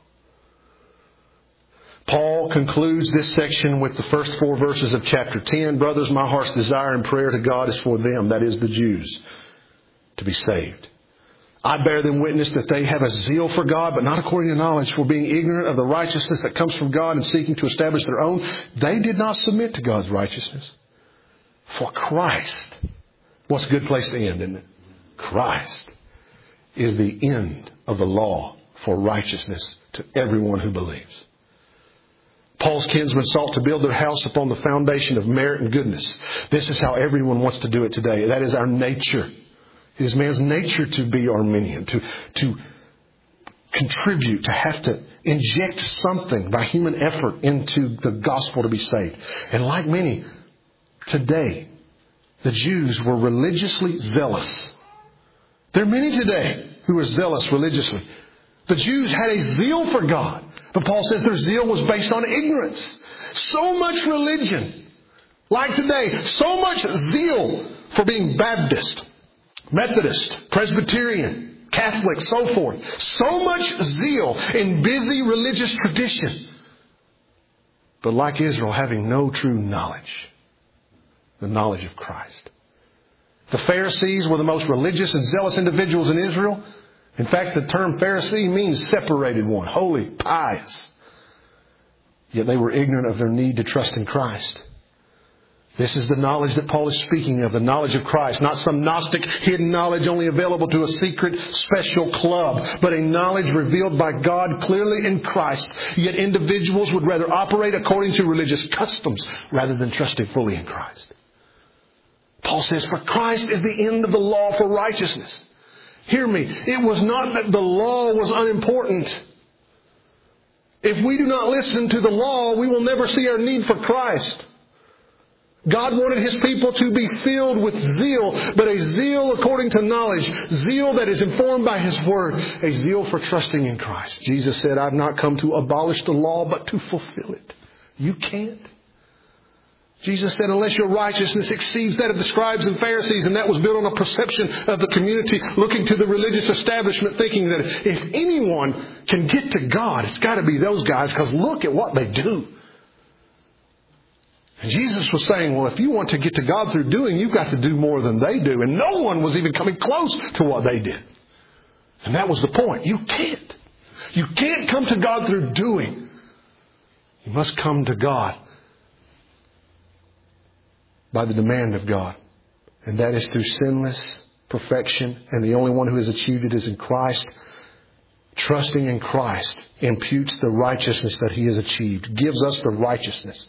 Paul concludes this section with the first 4 verses of chapter 10. Brothers, my heart's desire and prayer to God is for them, that is the Jews, to be saved. I bear them witness that they have a zeal for God, but not according to knowledge, for being ignorant of the righteousness that comes from God and seeking to establish their own. They did not submit to God's righteousness. For Christ, what's a good place to end, isn't it? Christ is the end of the law for righteousness to everyone who believes. Paul's kinsmen sought to build their house upon the foundation of merit and goodness. This is how everyone wants to do it today. That is our nature. It is man's nature to be Arminian, to contribute, to have to inject something by human effort into the gospel to be saved. And like many, today, the Jews were religiously zealous. There are many today who are zealous religiously. The Jews had a zeal for God, but Paul says their zeal was based on ignorance. So much religion, like today, so much zeal for being Baptist, Methodist, Presbyterian, Catholic, so forth. So much zeal in busy religious tradition. But like Israel, having no true knowledge. The knowledge of Christ. The Pharisees were the most religious and zealous individuals in Israel. In fact, the term Pharisee means separated one, holy, pious. Yet they were ignorant of their need to trust in Christ. This is the knowledge that Paul is speaking of, the knowledge of Christ. Not some Gnostic hidden knowledge only available to a secret special club, but a knowledge revealed by God clearly in Christ. Yet individuals would rather operate according to religious customs rather than trusting fully in Christ. Paul says, for Christ is the end of the law for righteousness. Hear me, it was not that the law was unimportant. If we do not listen to the law, we will never see our need for Christ. God wanted His people to be filled with zeal, but a zeal according to knowledge, zeal that is informed by His Word, a zeal for trusting in Christ. Jesus said, I've not come to abolish the law, but to fulfill it. You can't. Jesus said, unless your righteousness exceeds that of the scribes and Pharisees, and that was built on a perception of the community looking to the religious establishment, thinking that if anyone can get to God, it's got to be those guys, because look at what they do. And Jesus was saying, well, if you want to get to God through doing, you've got to do more than they do. And no one was even coming close to what they did. And that was the point. You can't. You can't come to God through doing. You must come to God by the demand of God. And that is through sinless perfection. And the only one who has achieved it is in Christ. Trusting in Christ imputes the righteousness that He has achieved. Gives us the righteousness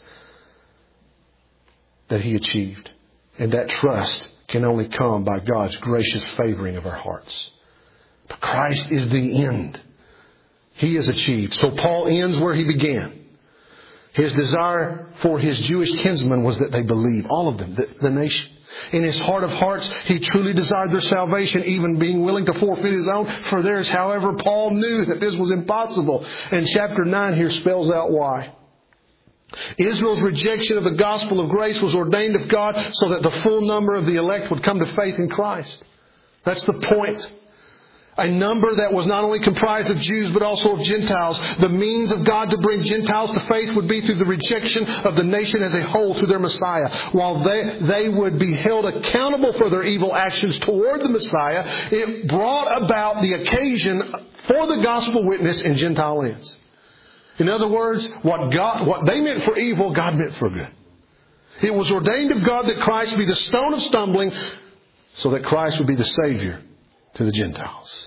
that He achieved. And that trust can only come by God's gracious favoring of our hearts. But Christ is the end. He has achieved. So Paul ends where he began. His desire for his Jewish kinsmen was that they believe, all of them, the nation. In his heart of hearts, he truly desired their salvation, even being willing to forfeit his own for theirs. However, Paul knew that this was impossible. And chapter 9 here spells out why. Israel's rejection of the gospel of grace was ordained of God so that the full number of the elect would come to faith in Christ. That's the point. A number that was not only comprised of Jews but also of Gentiles. The means of God to bring Gentiles to faith would be through the rejection of the nation as a whole to their Messiah. While they would be held accountable for their evil actions toward the Messiah, it brought about the occasion for the gospel witness in Gentile lands. In other words, what they meant for evil, God meant for good. It was ordained of God that Christ be the stone of stumbling so that Christ would be the Savior to the Gentiles.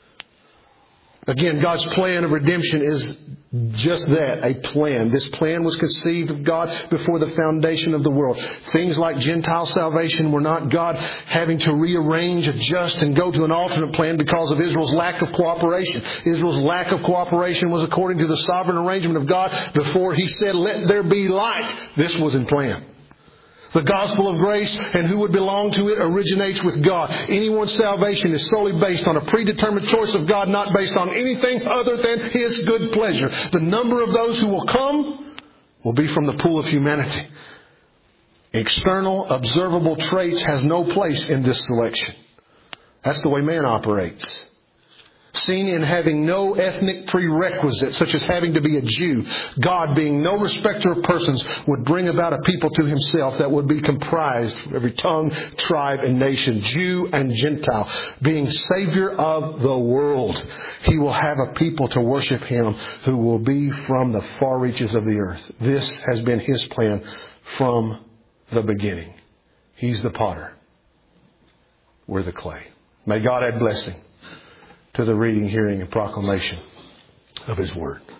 Again, God's plan of redemption is just that, a plan. This plan was conceived of God before the foundation of the world. Things like Gentile salvation were not God having to rearrange, adjust, and go to an alternate plan because of Israel's lack of cooperation. Israel's lack of cooperation was according to the sovereign arrangement of God before He said, "Let there be light." This was in plan. The gospel of grace and who would belong to it originates with God. Anyone's salvation is solely based on a predetermined choice of God, not based on anything other than His good pleasure. The number of those who will come will be from the pool of humanity. External, observable traits has no place in this selection. That's the way man operates. Seen in having no ethnic prerequisite, such as having to be a Jew, God, being no respecter of persons, would bring about a people to Himself that would be comprised of every tongue, tribe, and nation, Jew and Gentile. Being Savior of the world, He will have a people to worship Him who will be from the far reaches of the earth. This has been His plan from the beginning. He's the potter. We're the clay. May God add blessing to the reading, hearing, and proclamation of His Word.